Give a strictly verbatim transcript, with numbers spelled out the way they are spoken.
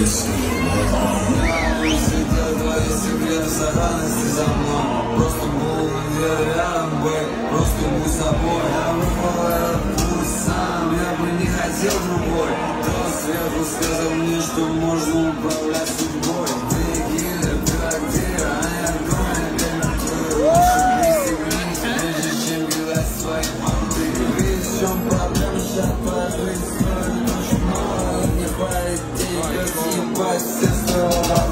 Сидел твои секреты, сохранности за мной. Просто был где рядом, бэй, просто будь собой. Я выбрал этот путь сам, я бы не хотел другой. Кто сверху сказал мне, что можно управлять судьбой. Ты киллер, ты рактир, а не огонь. Ты лучше пристегнись, прежде чем кидать свои манты. Видишь, в чем проблема, сейчас твоя жизнь стоит очень мало. Не хватит денег, как съебать все стоило.